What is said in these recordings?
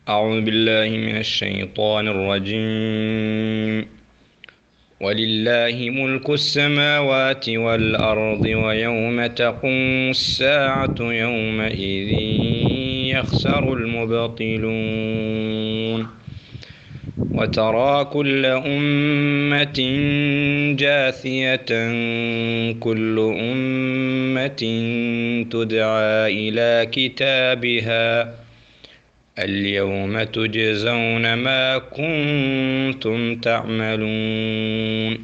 أعوذ بالله من الشيطان الرجيم. ولله ملك السماوات والأرض ويوم تقوم الساعة يومئذ يخسر المبطلون. وترى كل أمة جاثية كل أمة تدعى إلى كتابها اليوم تجزون ما كنتم تعملون.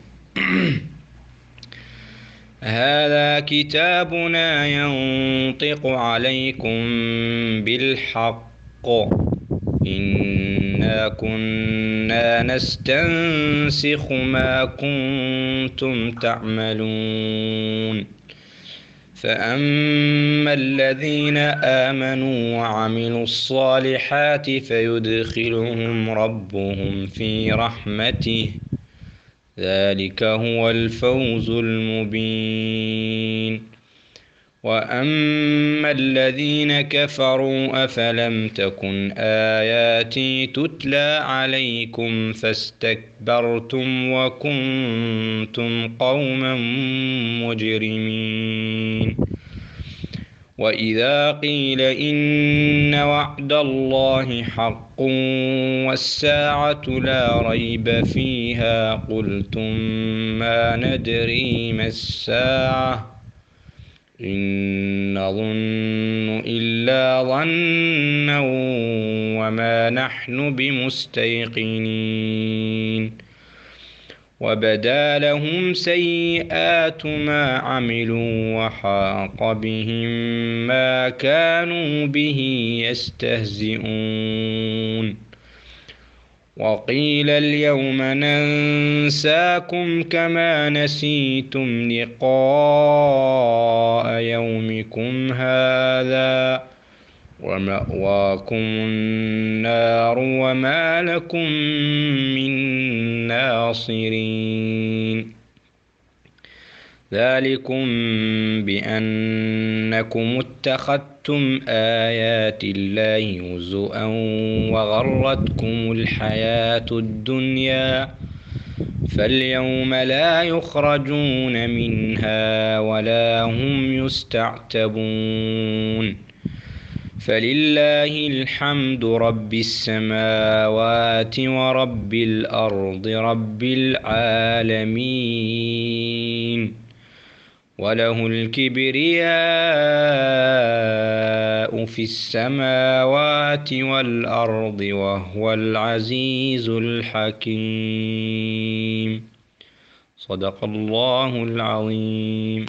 هذا كتابنا ينطق عليكم بالحق إنا كنا نستنسخ ما كنتم تعملون. فأما الذين آمنوا وعملوا الصالحات فيدخلهم ربهم في رحمته ذلك هو الفوز المبين. وأما الذين كفروا أفلم تكن آياتي تتلى عليكم فاستكبرتم وكنتم قوما مجرمين. وإذا قيل إن وعد الله حق والساعة لا ريب فيها قلتم ما ندري ما الساعة إن نظن إلا ظنا وما نحن بمستيقنين. وبدا لهم سيئات ما عملوا وحاق بهم ما كانوا به يستهزئون. وقيل اليوم ننساكم كما نسيتم لقاء يومكم هذا ومأواكم النار وما لكم من ناصرين. ذلكم بأنكم اتخذتم آيات الله هزؤا وغرتكم الحياة الدنيا فاليوم لا يخرجون منها ولا هم يستعتبون. فلله الحمد رب السماوات ورب الأرض رب العالمين وله الكبرياء في السماوات والأرض وهو العزيز الحكيم. صدق الله العظيم.